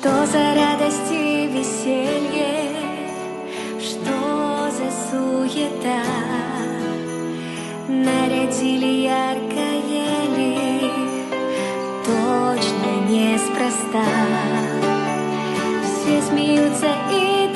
Что за радость и веселье, что за суета, нарядили яркое ли, точно неспроста. Все смеются и